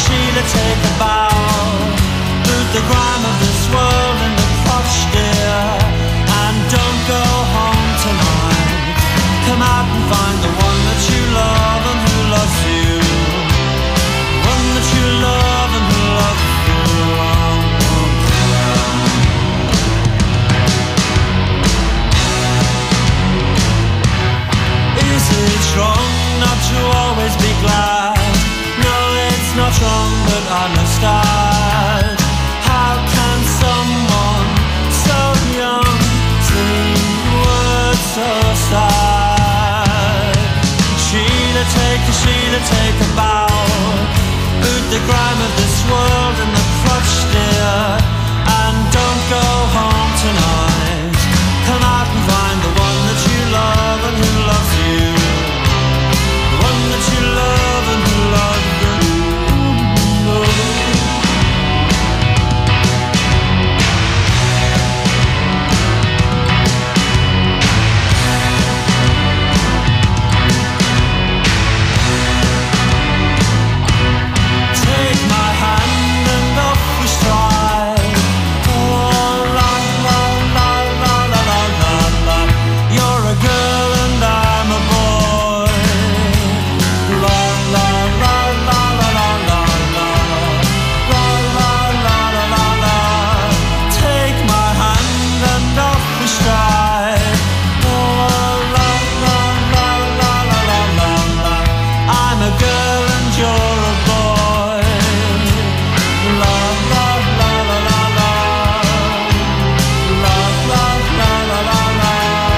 Sheila, take a bow. Boot the grime of this world in the crotch, dear, and don't go home tonight. Come out and find the one that you love and who loves you. One that you love and who loves you. Is it wrong not to always be glad? No, it's not wrong, but I must start. How can someone so young sing words so sad? Sheila, take a bow. Boot the grime of this world in the crotch, dear, and don't go home tonight. Come out and find the one that you love and who loves you. The one that you love and who loves you. Take my hand and off we stride. Oh, la la la la la la la la. You're a girl and I'm a boy. La la la la la la la la. La la la la la la. Take my hand and off we stride. Oh, la la la la la la la la. I'm a girl and you're a boy. La la la la la la. La la la la la la.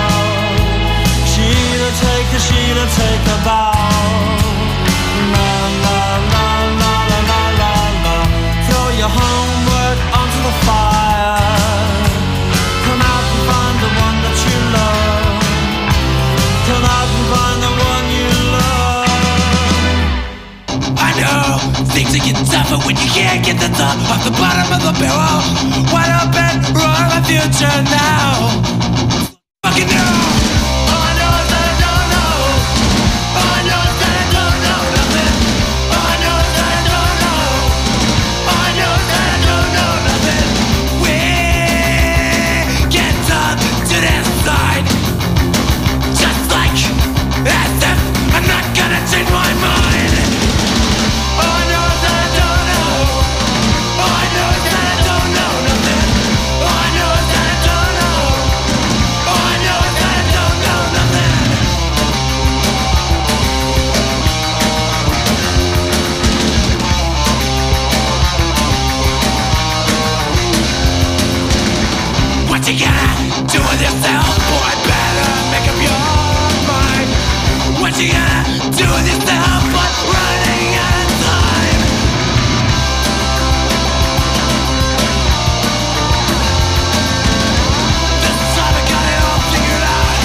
Sheila, take a bow. La la la la la la la la. Throw your homework onto the fire. Come out and find the one that you love. Come out and find the one you love. I know things are getting tougher when you can't get the thought off the bottom of the barrel. Wide open, wrong my future now. Fucking know. All I know is that I don't know. All I know is that I don't know nothing. All I know is that I don't know. All I know is that I don't know nothing. We get up to this side, just like as if I'm not gonna change my mind. All I know is that I don't know. All I know is that I don't know nothing. All I know is that I don't know. All I know is that I don't know nothing. What you gonna do with yourself? Boy, better make up your mind. What you gonna do with yourself? But running out of time. This time I got it all figured out.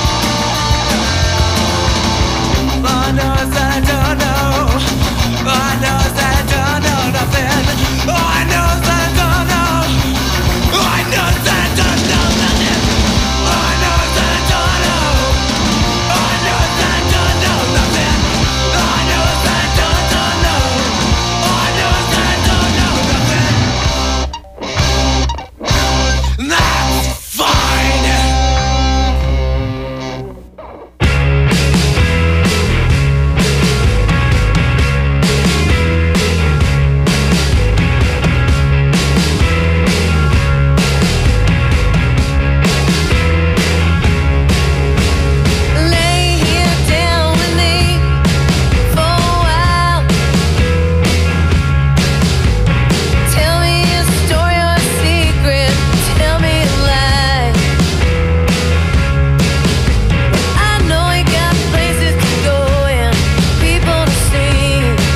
All I know is that I don't know. All I know is that I don't know nothing. All I know is that I don't know. All I know is that I don't know nothing. All I know is that I don't know. All I know is that I don't know nothing. All I know is that I don't know. All I know is that I don't know nothing. That's fine. Lay here down with me for a while. Tell me a story or a secret. Tell me a lie. I know you got places to go and people to see.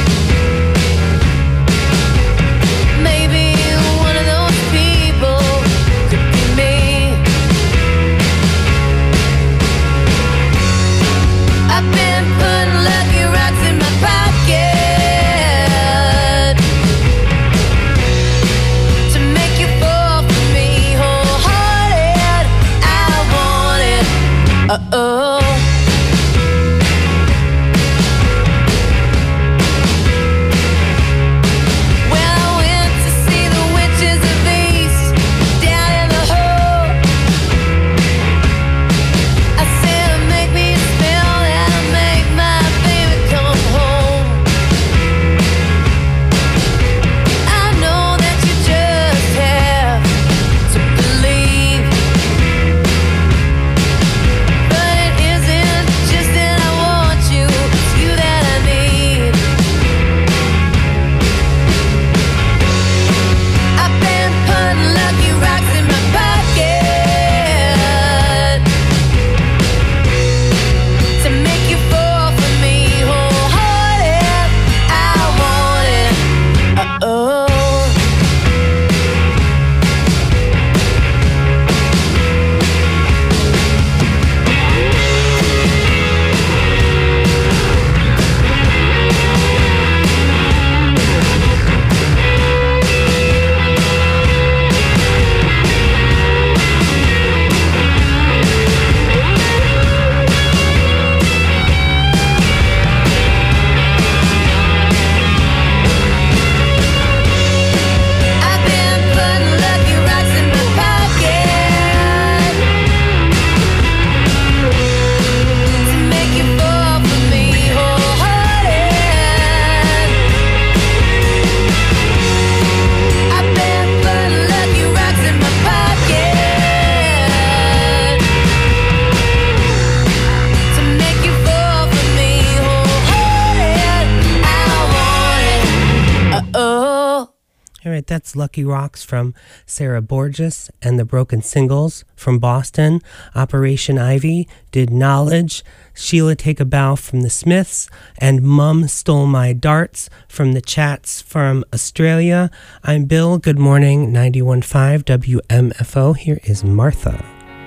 Maybe one of those people could be me. I've been putting lucky rocks in my pocket to make you fall for me wholehearted. I want it. Uh-oh. All right, that's Lucky Rocks from Sarah Borges and the Broken Singles from Boston. Operation Ivy did Knowledge. Sheila Take a Bow from the Smiths. And Mum Stole My Darts from the Chats from Australia. I'm Bill. Good morning, 91.5 WMFO. Here is Martha.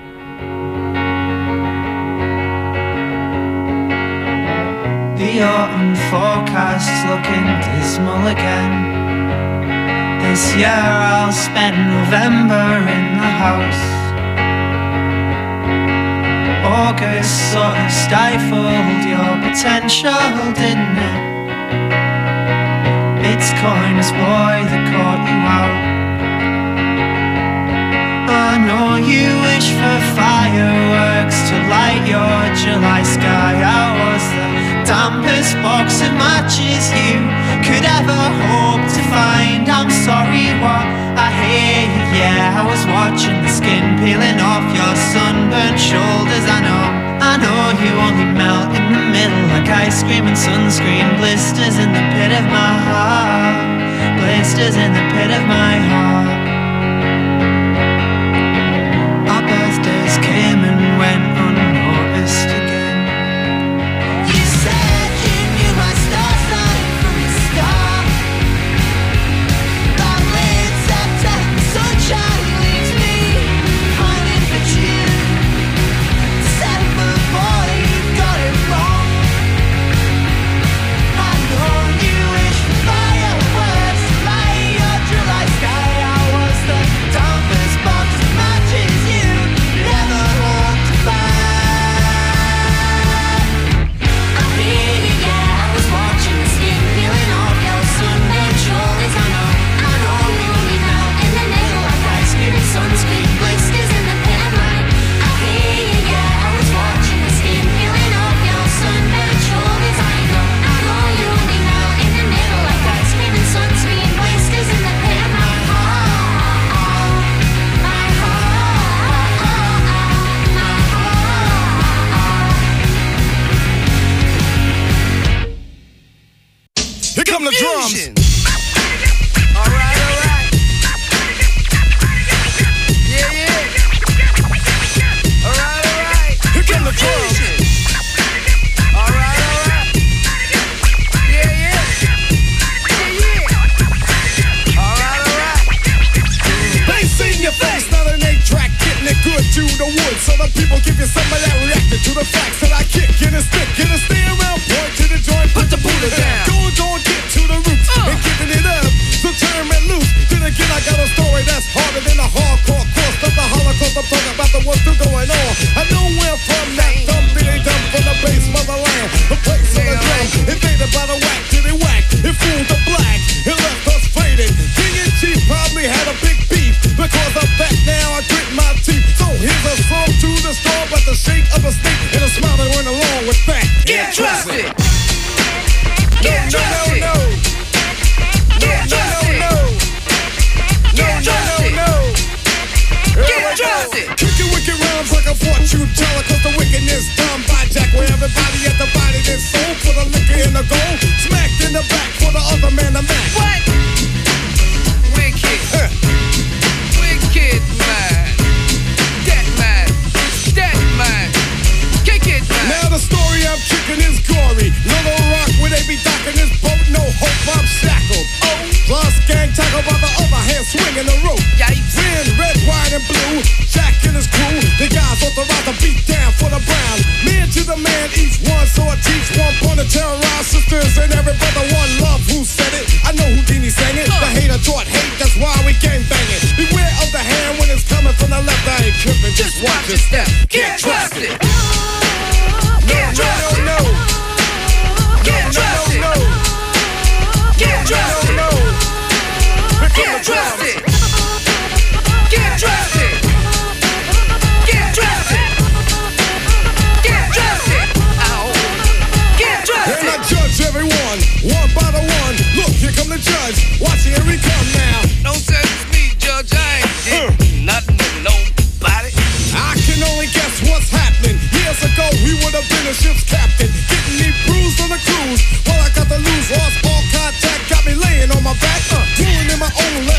The autumn forecast's looking dismal again. This year I'll spend November in the house. August sort of stifled your potential, didn't it? It's Coins boy that caught you out. I know you wish for fireworks to light your July sky. I was the dampest box of matches you could ever hope to find. I'm sorry, what I hear you, yeah. I was watching the skin peeling off your sunburnt shoulders. I know you only melt in the middle like ice cream and sunscreen. Blisters in the pit of my heart, blisters in the pit of my heart. Our birthdays came and went unnoticed again. You said you knew my star sign from the start. But late September sunshine leaves me pining for June. December boy, you got it wrong. I know you wish for fireworks to light your July sky. I was the dampest box of matches you never hoped to find. I hear you, yeah. I was watching the skin peeling off your sunburned shoulders. I know you only melt in the middle like ice cream and sunscreen. Blisters in the pit of mine. I hear you, yeah. I was watching the skin peeling off your sunburned shoulders. I know you only melt in the middle like ice cream and sunscreen. Blisters in the pit of my heart, my heart, my heart. Here come the drums. Alright. Yeah. Alright. Here come the drums. Alright. Yeah. Alright. Bass in your face, not an 8-track, getting it good to the woods. So the people give you some of that reacting to the facts that I kick in a stick. Get a stay around, point to the joint, put the Buddha down. Don't get to the roots and giving it up. So turn it loose. Then again, I got a story that's harder than a hardcore course of the Holocaust. I'm talking about the ones still going on. I know where from that dumb beat ain't done from the base motherland. The place of the drum, invaded by the whack till they whack. It fooled the black, it left us faded. King and Chief probably had a big beef. Because of that now I grit my teeth. So here's a song to the storm, but the shape of a snake and a smile that went along with that. Get trusted. No. Get trusted. Kicking wicked rhymes like a fortune teller, cause the wickedness done by Jack. Where everybody at the body is sold for the liquor and the gold. Smacked in the back for the other man to match. What? Wicked man. That man. Kick it, man. Now the story I'm kicking is gory. Little Rock where they be docking this boat, no hope I'm shackled. Oh, plus gang tackled by the other hand swinging the rope. Yikes. Win, red, white, and blue. Jack and his crew, the guys authorized to beat down for the brown. Man to the man, each one, so I teach one. Born to terrorize sisters and every brother. One love, who said it? I know Houdini sang it. The hater taught hate, that's why we gang banging. Beware of the hand when it's coming from the left. I ain't tripping, just watch your step. Get trusted. No. Get trusted. Get trusted. Get trusted. Get trusted. Get trusted. Get trusted. Ow. Get trusted. And I judge everyone, one by the one. Look, here come the judge. Watch it, here he come now. Don't say it's me, Judge. I ain't did nothing to nobody. I can only guess what's happening. Years ago, we would have been a ship's captain. Getting me bruised on the cruise. Well, I got to lose, lost all contact. Got me laying on my back. Pulling in my own leg.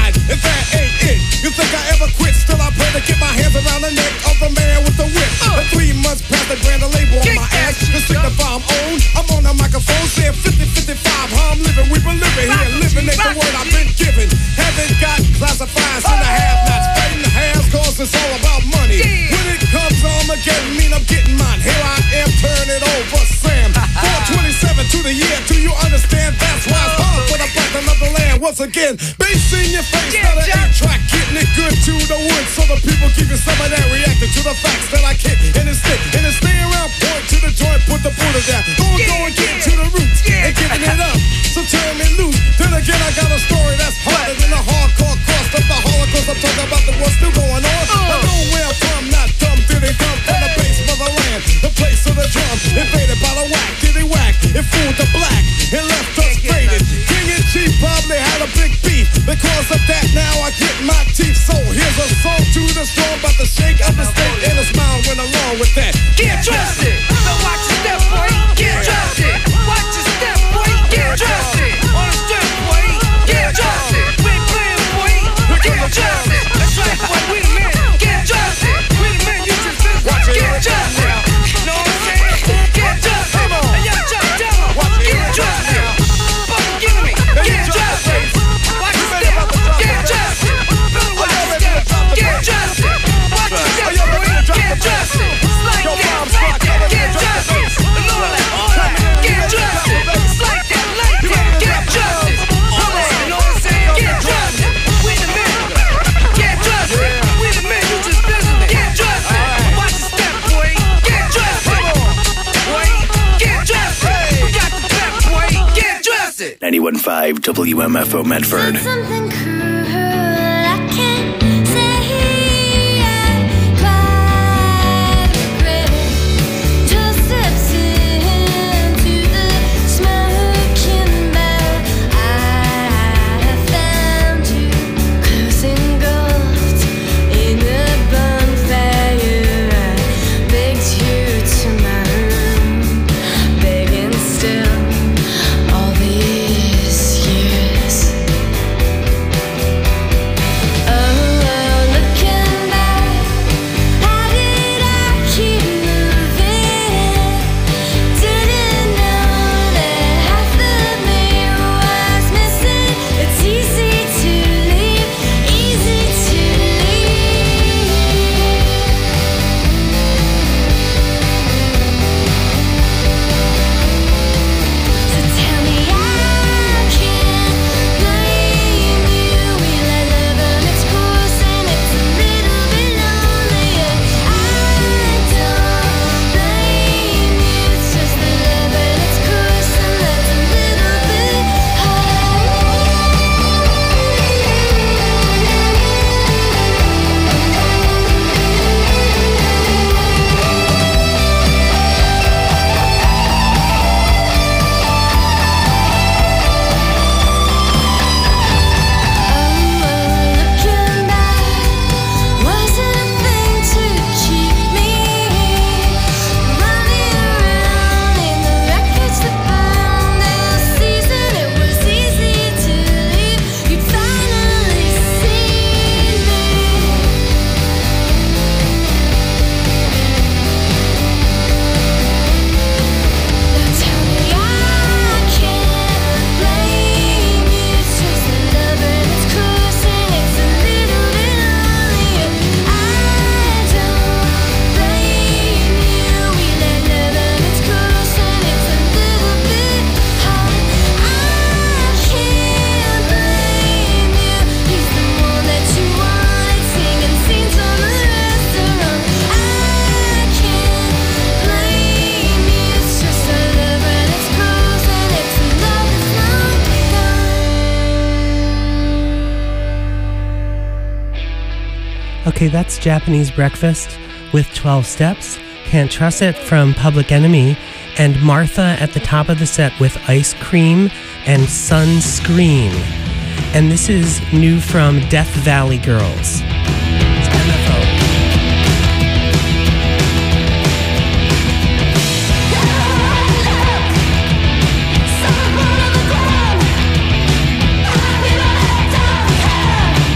side, and that ain't it. You think I ever quit? Still I pray to get my hands around the neck of the man with the whip. And 3 months past the grand label on my ass. To signify I'm on, I'm on the microphone saying 50-55. How I'm living, we've been living here. Living ain't the word I've been given. Haven't got classifieds in the have-nots. Fighting the halves cause it's all about money. When it comes Armageddon, mean I'm getting mine. Here I am, turn it over, Sam. 427 to the year, do you understand? That's why it's hard for the black of the land. Once again, bass in your face, not an 8-track, getting it good to the wood. So the people keeping some of that reacting to the facts that I kick and it's stick. And it's stay around, point to the joint, put the Buddha down. Go and get to the roots and giving it up. So turn me loose. Then again, I got a story that's harder than a hardcore cost of the Holocaust. I'm talking about the what's still going on. I know where I'm from, not dumb. Did they come from the base of the land, the place of the drum, invaded by the whack? Did they whack? It fooled the black and left us faded. King and Chief probably had a big beef. Because of that, now I get my teeth. So here's a song to the strong about the shake of the state and a smile went along with that. Get trusted. So watch your step, boy. Get trusted. Watch your step, boy. Get trusted. On the step, boy. Get trusted. We ain't playing, boy. Get trusted. That's right, boy. We the men. Get trusted. We the men. You just business. Get trusted. Know what I'm saying? Get trusted. And young Chuck Della. Get trusted. Fucking give me. Get trusted. Watch your step. Get trusted. Watch your step. Get trusted. Watch your step, boy. Get trusted. Like that. Get trusted. And all that. Get trusted. It's like that. Get trusted. All that. You know what I'm saying? Get trusted. We the men. Get trusted. We the men. You just business. Get trusted. Watch your step, boy. Get trusted. Boy. Get trusted. We got the back, boy. Get trusted. 91.5 WMFO Medford. Something cruel, I can't say I cried regret. Just steps into the smoking barrel. I have found you close engulfed in a bonfire. I begged you to my room, begging still all these years. Okay, that's Japanese Breakfast with 12 Steps, Can't Trust It from Public Enemy, and Martha at the top of the set with Ice Cream and Sunscreen. And this is new from Death Valley Girls. It's MFO. Someone on the ground, I need a head down.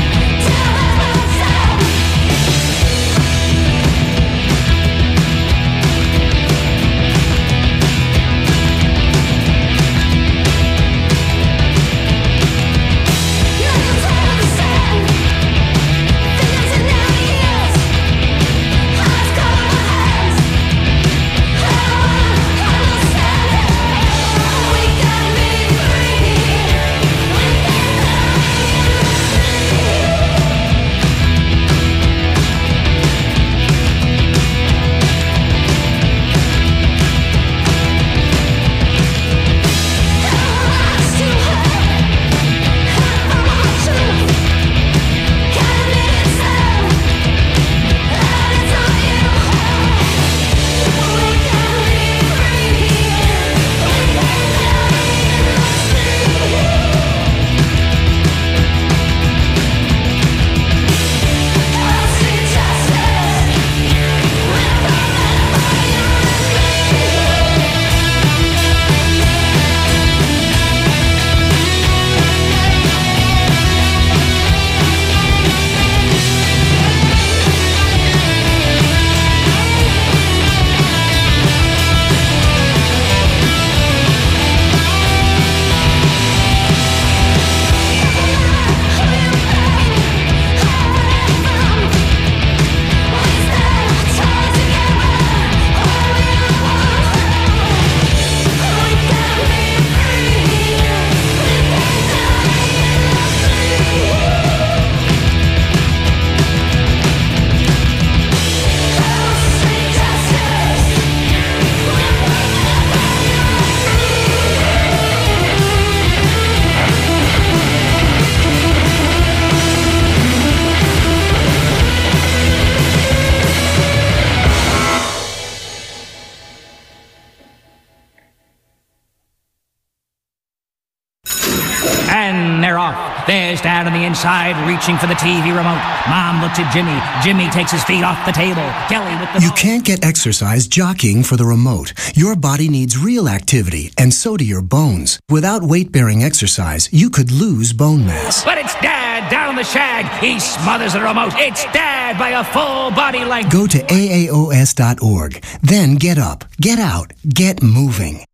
There's Dad on the inside, reaching for the TV remote. Mom looks at Jimmy. Jimmy takes his feet off the table. Kelly with the... You can't get exercise jockeying for the remote. Your body needs real activity, and so do your bones. Without weight-bearing exercise, you could lose bone mass. But it's Dad down on the shag. He smothers the remote. It's Dad by a full body length. Go to AAOS.org. Then get up, get out, get moving.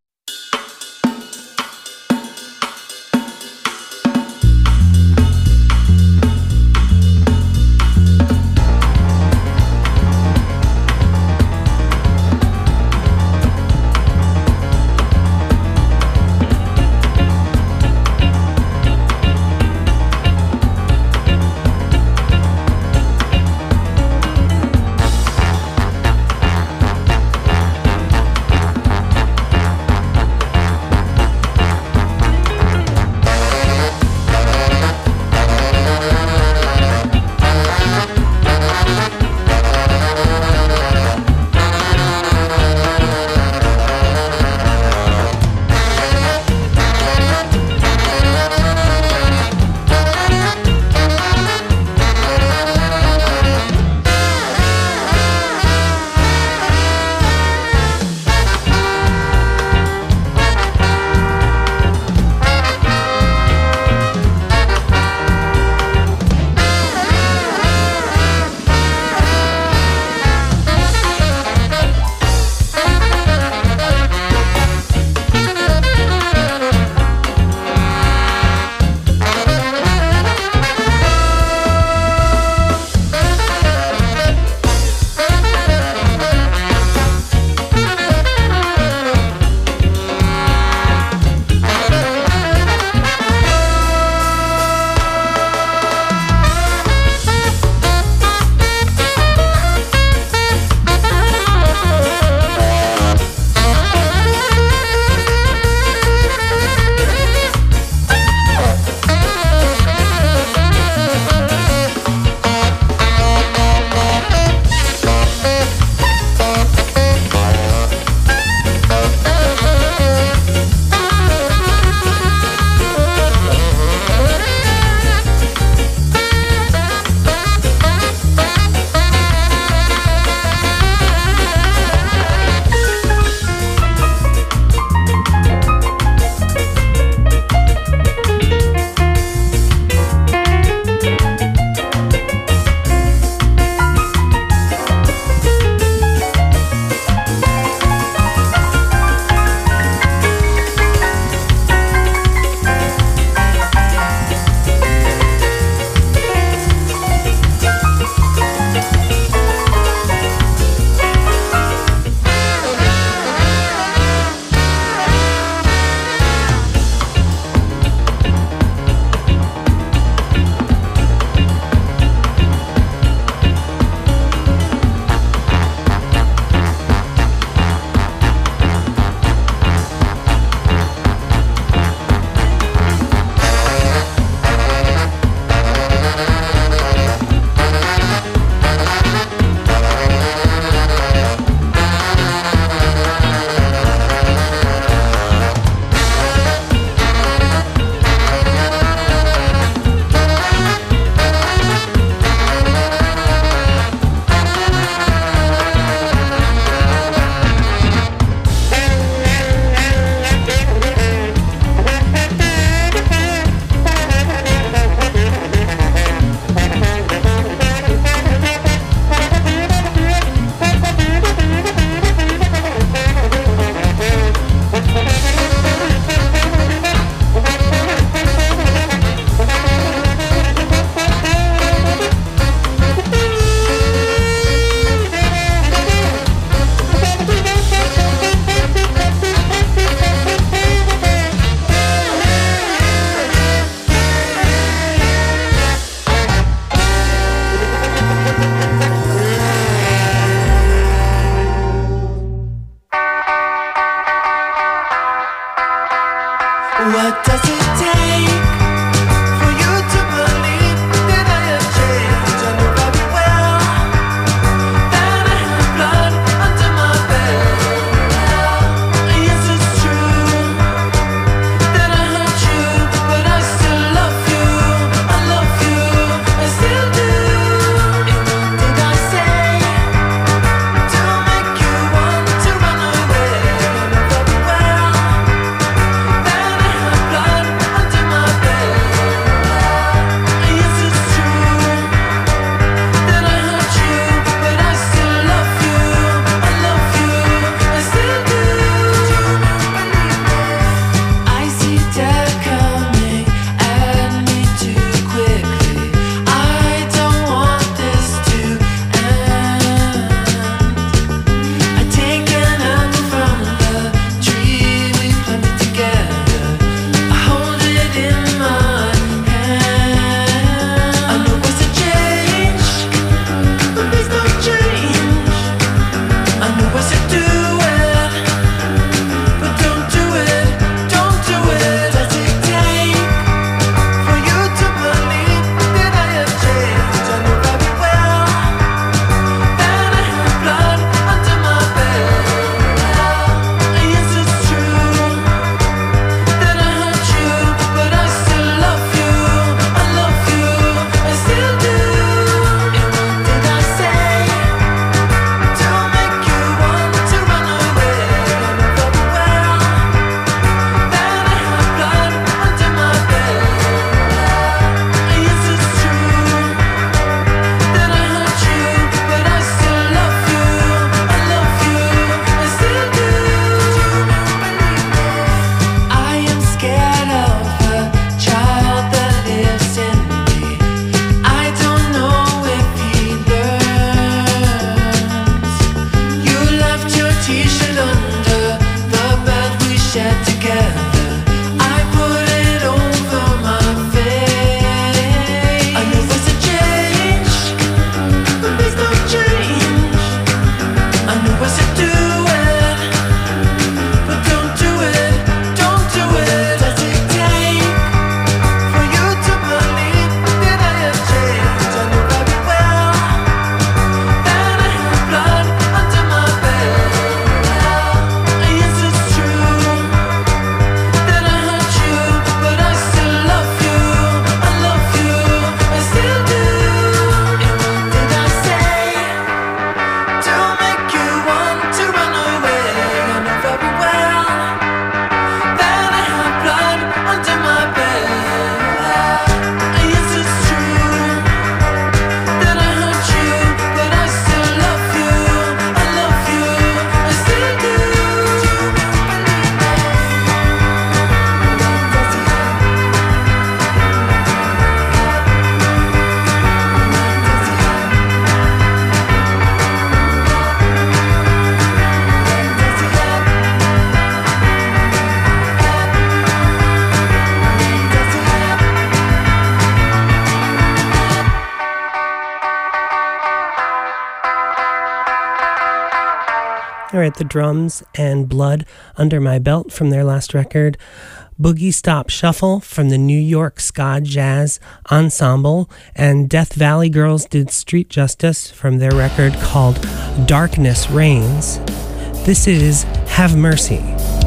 All right, the drums and Blood Under My Belt from their last record. Boogie Stop Shuffle from the New York Ska Jazz Ensemble. And Death Valley Girls did Street Justice from their record called Darkness Reigns. This is Have Mercy.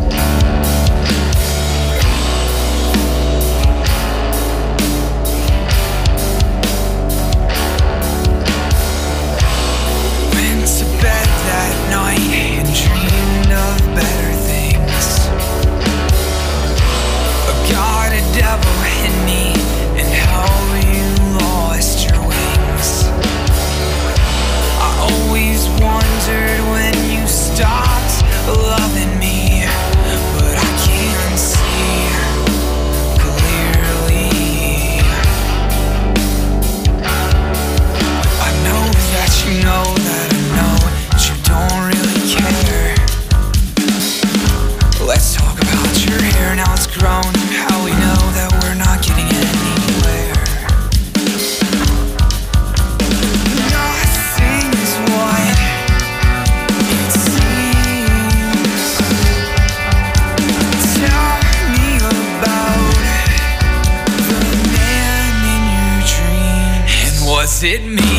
Was it me?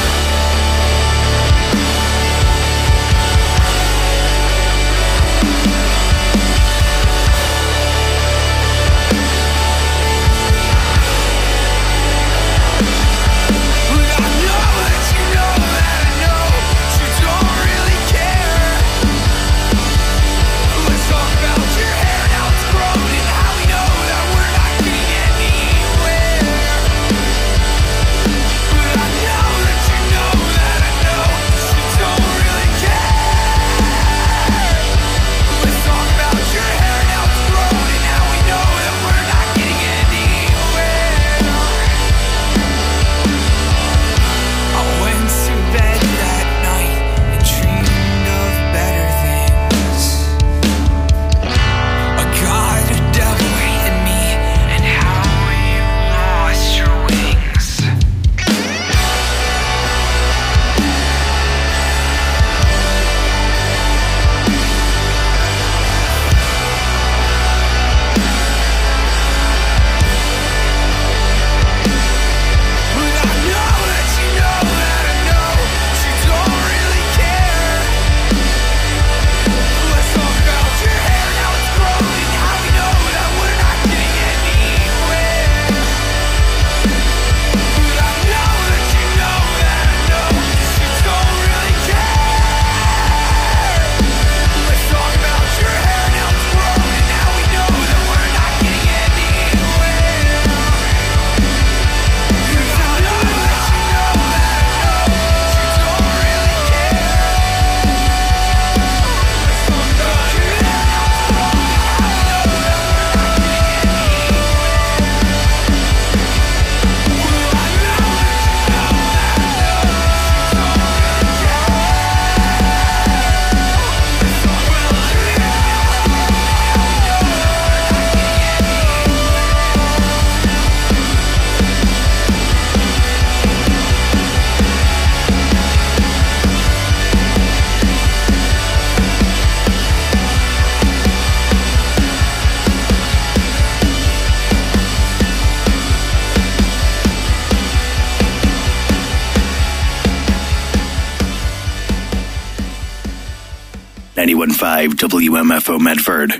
WMFO Medford.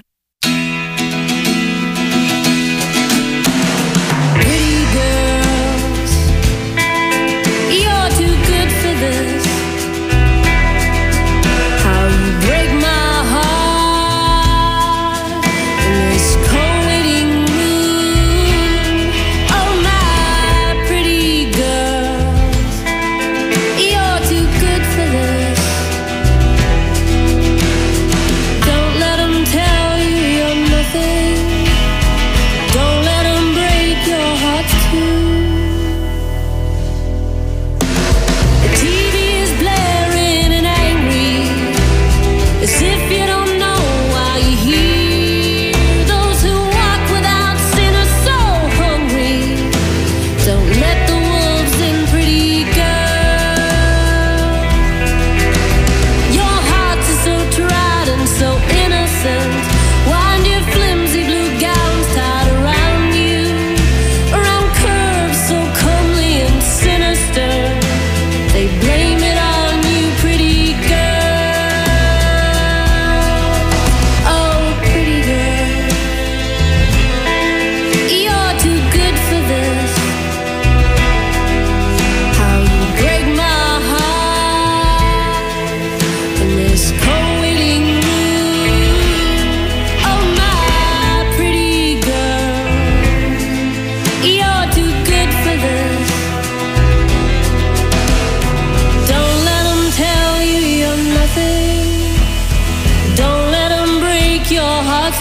Don't let them tell you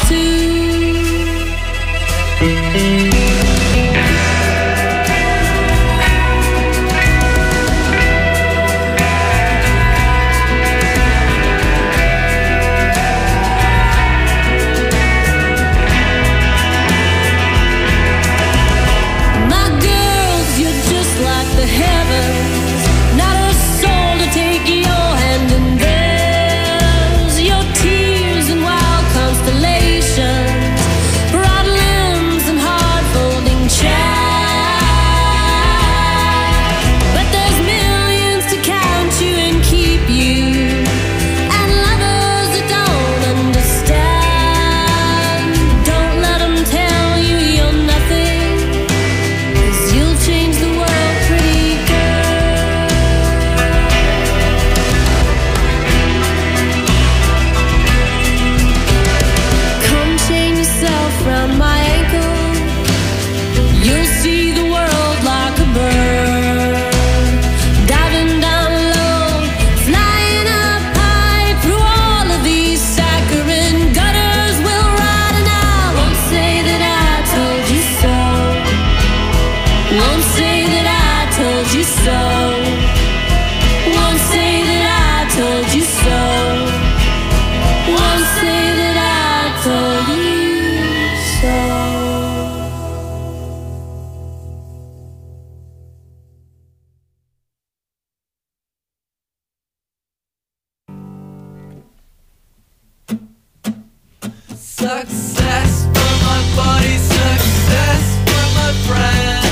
Success for my body, success for my friend.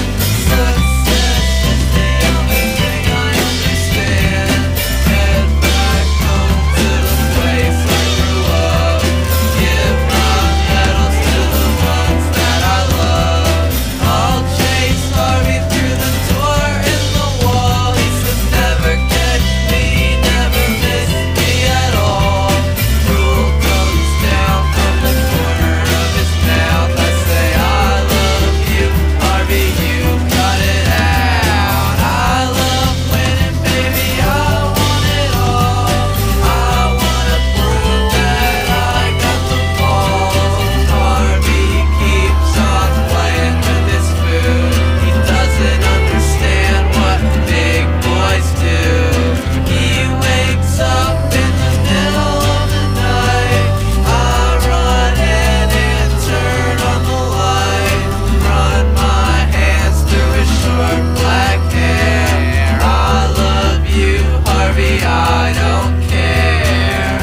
Success is the only thing I understand. Head back home to the place I grew up. Give my medals to the ones that I love. I'll chase Harvey through the door in the wall. He says never catch me, never miss me at all. Rule comes down from the corner of his mouth. I say I love you, Harvey, you got it out. I love winning, baby, I want it all. I wanna prove that I got the ball. Harvey keeps on playing with his food. He doesn't understand what big boys do. He wakes up in the middle of the night. I run in and turn on the light. Run my hands through his short black hair. I love you, Harvey, I don't care.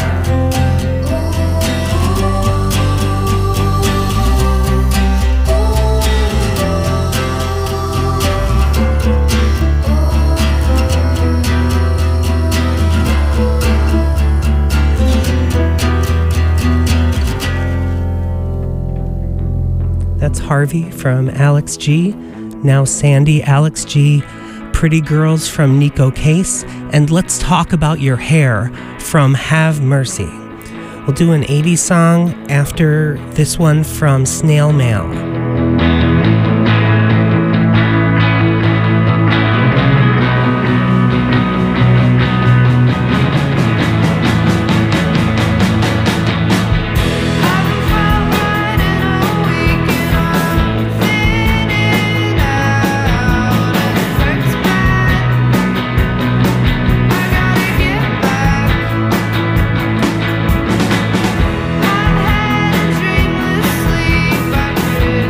That's Harvey from Alex G. Now Sandy, Alex G. Pretty Girls from Nico Case. And Let's Talk About Your Hair from Have Mercy. We'll do an 80s song after this one from Snail Mail. Dreamless sleep, I could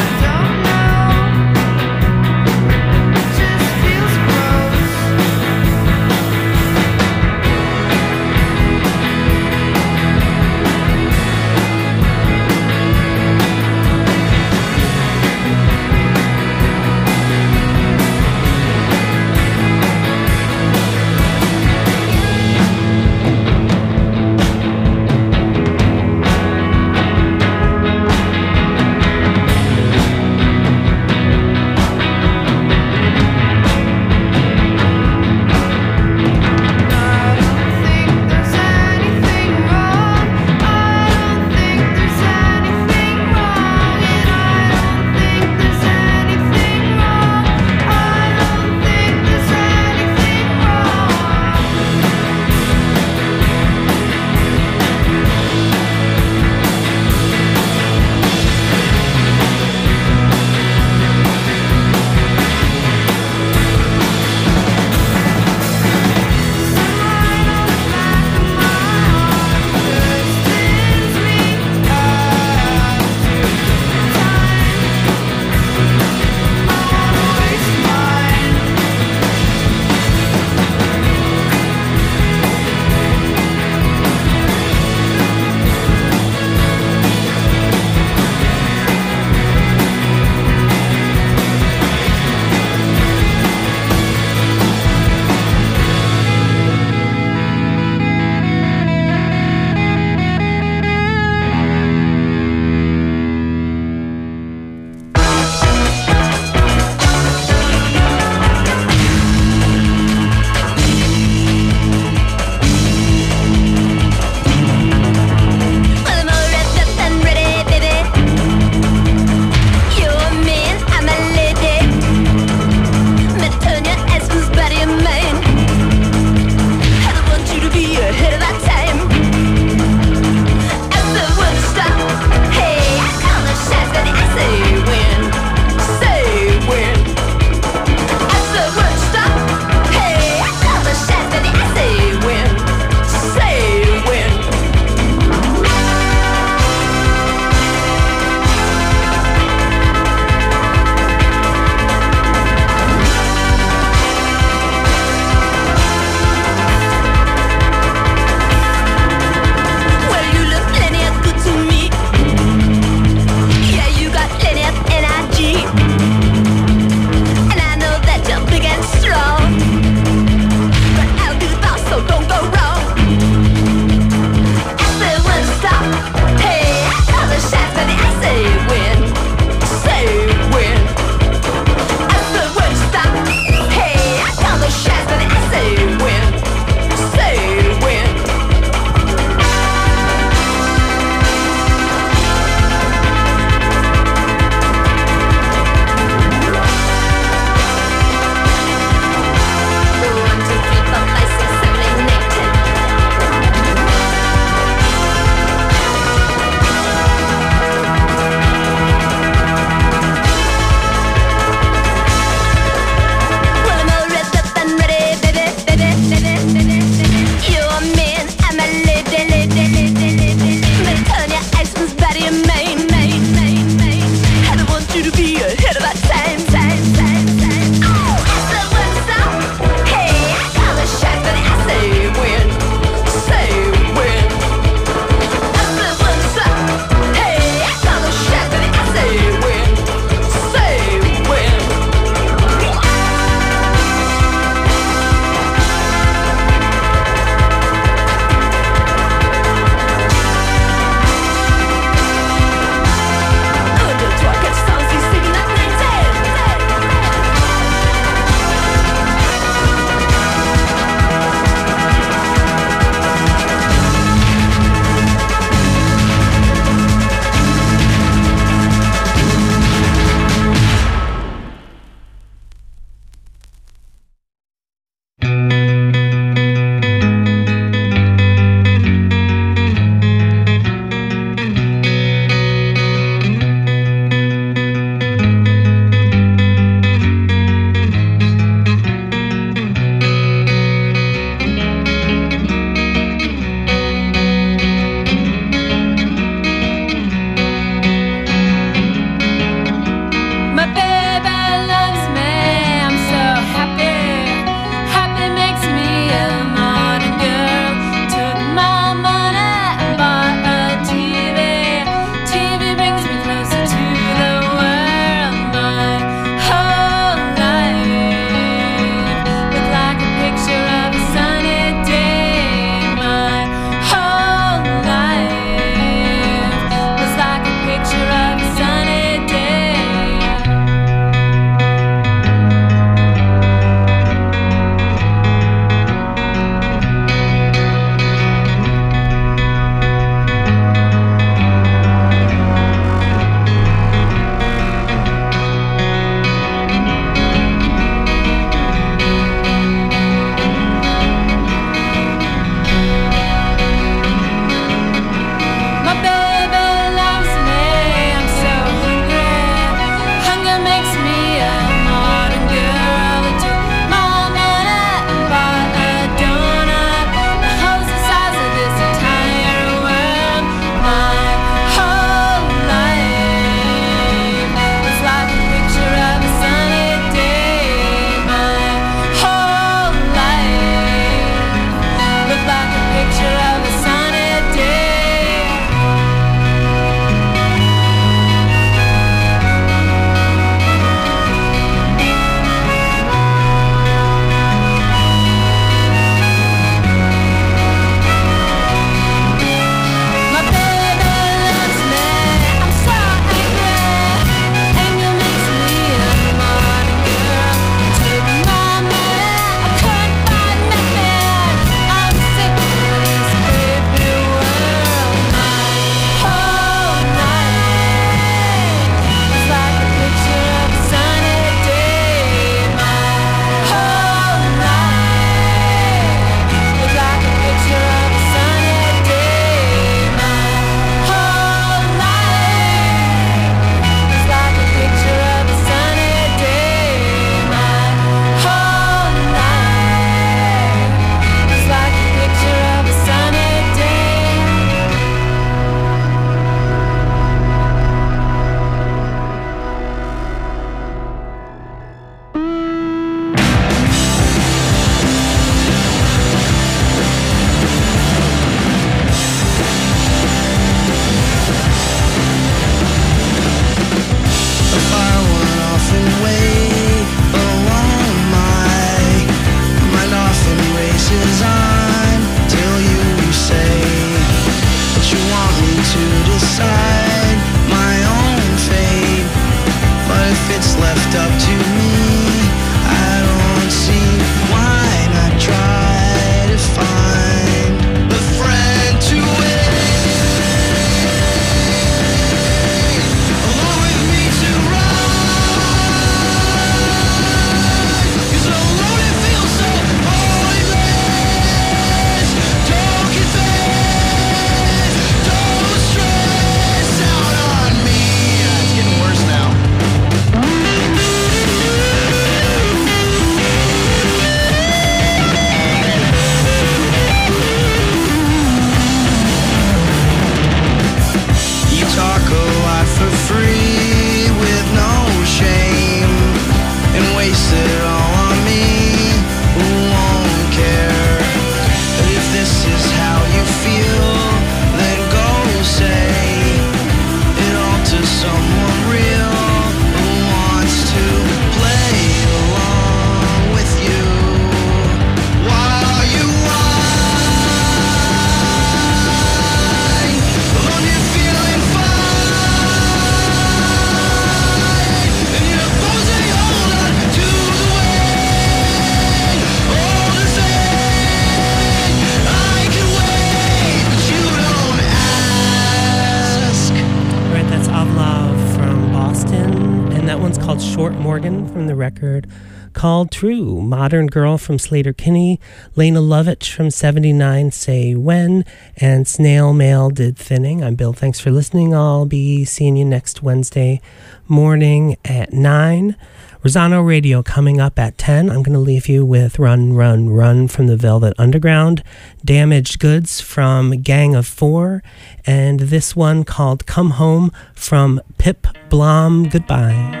Morgan from the record called True. Modern Girl from Slater-Kinney. Lena Lovitch from 79, Say When. And Snail Mail did Thinning. I'm Bill. Thanks for listening. I'll be seeing you next Wednesday morning at 9. Rosano Radio coming up at 10. I'm going to leave you with Run, Run, Run from the Velvet Underground, Damaged Goods from Gang of Four, and this one called Come Home from Pip Blom. Goodbye.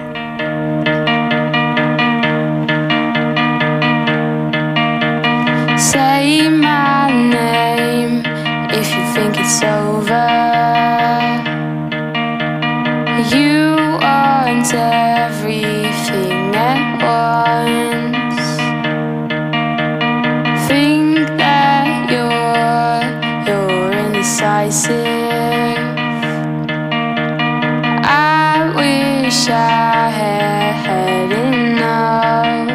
Say my name if you think it's over. You want everything at once. Think that you're indecisive. I wish I had enough.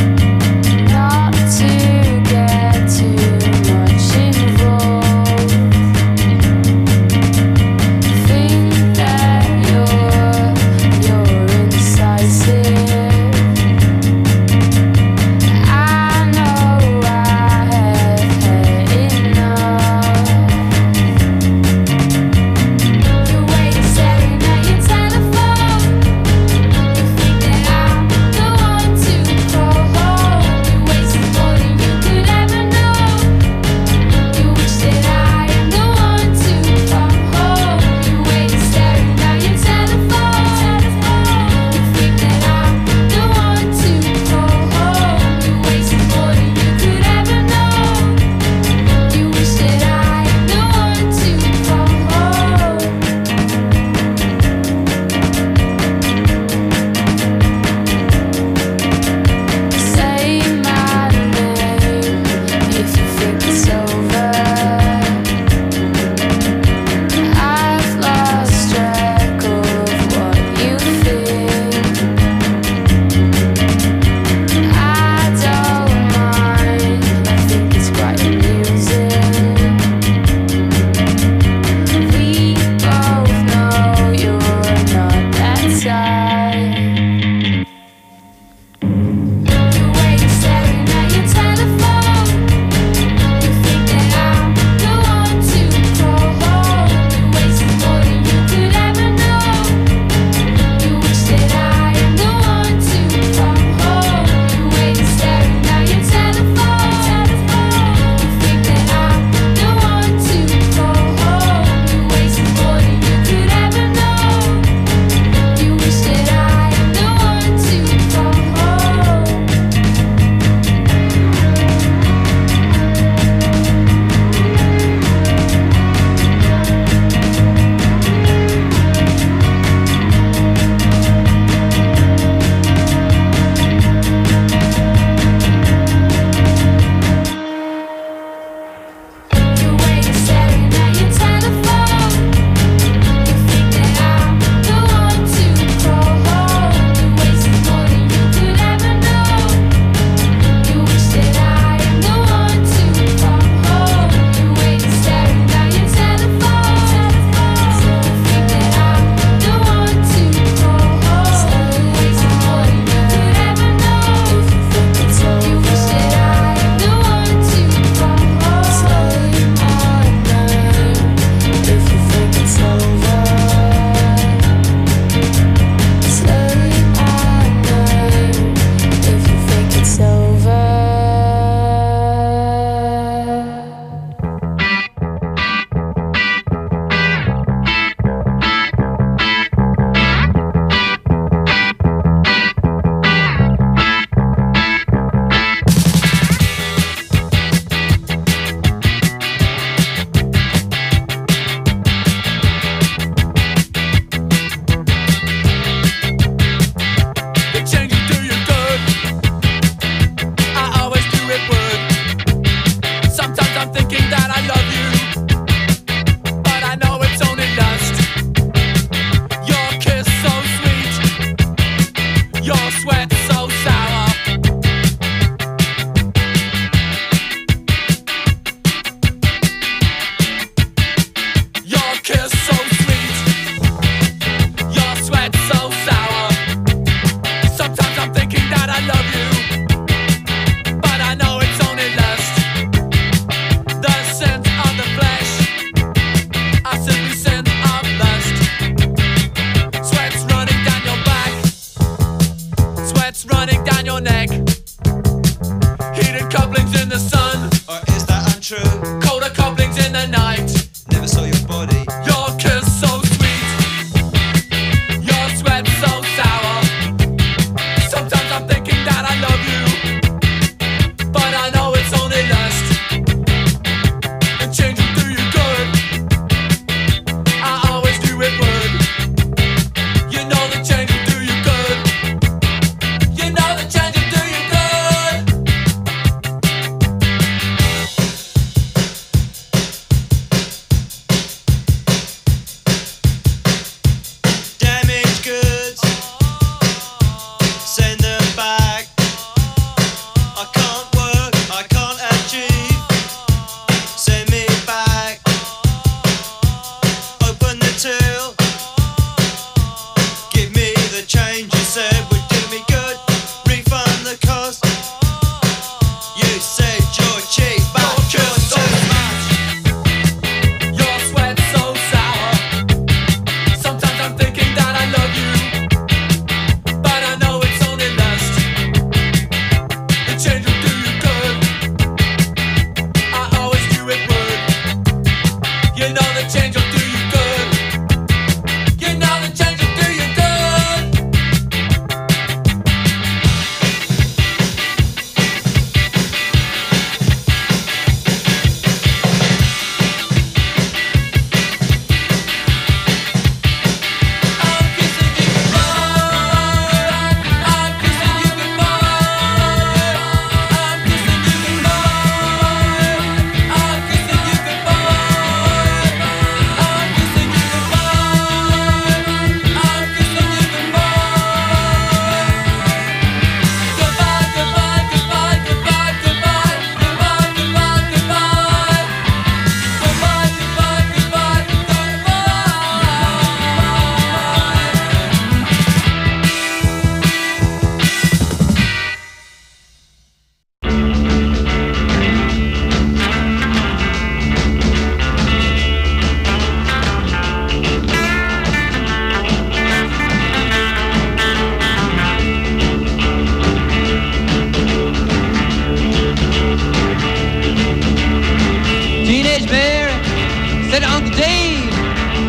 Not to get too much involved.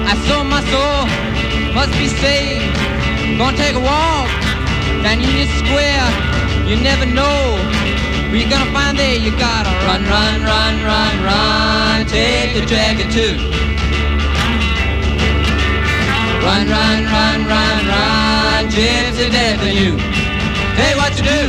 I sold my soul, must be saved. Gonna take a walk down Union Square. You never know where you're gonna find there. You gotta run, run, run, run, run. Take a dragon too. Run, run, run, run, run. Gypsy death in you. Hey, what you do?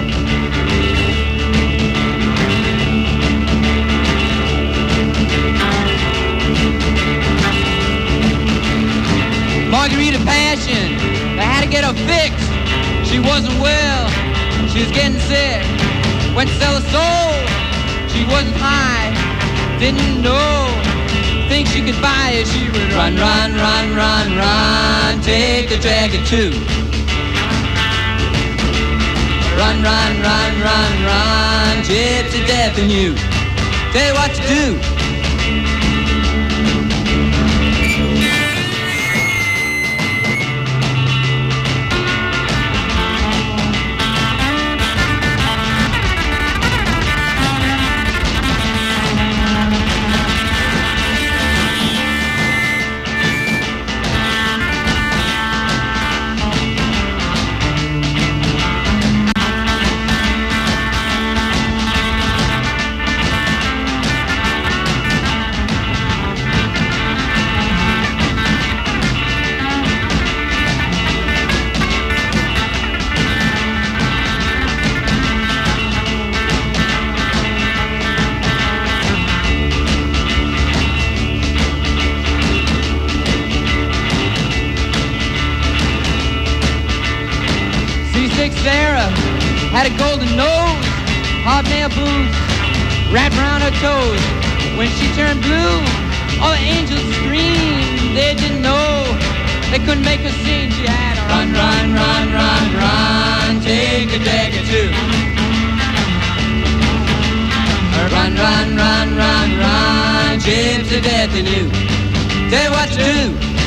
Margarita Passion, I had to get her fixed. She wasn't well, she was getting sick. Went to sell her soul, she wasn't high. Didn't know, think she could buy it. She would run, run, run, run, run. Take a dragon too. Run, run, run, run, run. Gypsy death in you. Tell you what to do. Sarah had a golden nose, hobnail boots wrapped around her toes. When she turned blue, all the angels screamed. They didn't know, they couldn't make her sing. She had a run, run, run, run, run. Take a dagger too. Run, run, run, run, run. Gypsy death in you. Tell you what to do.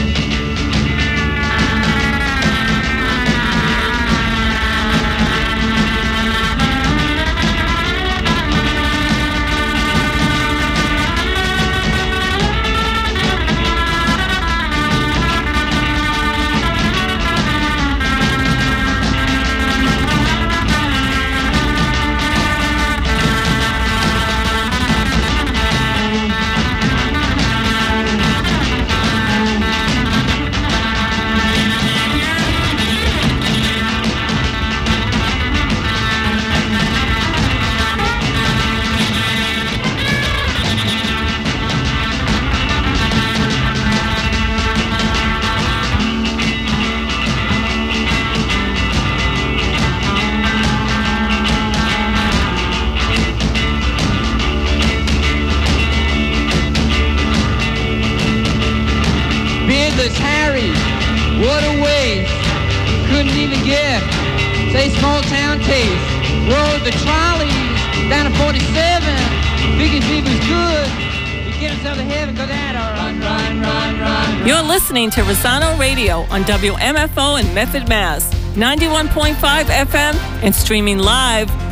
Beardless Harry, what a waste. Couldn't even get, say, small town taste. Rode the trolleys down to 47. Figured he was good. He'd get himself to heaven, go down, run, run, run, run. You're listening to Rosano Radio on WMFO in Medford, Mass. 91.5 FM and streaming live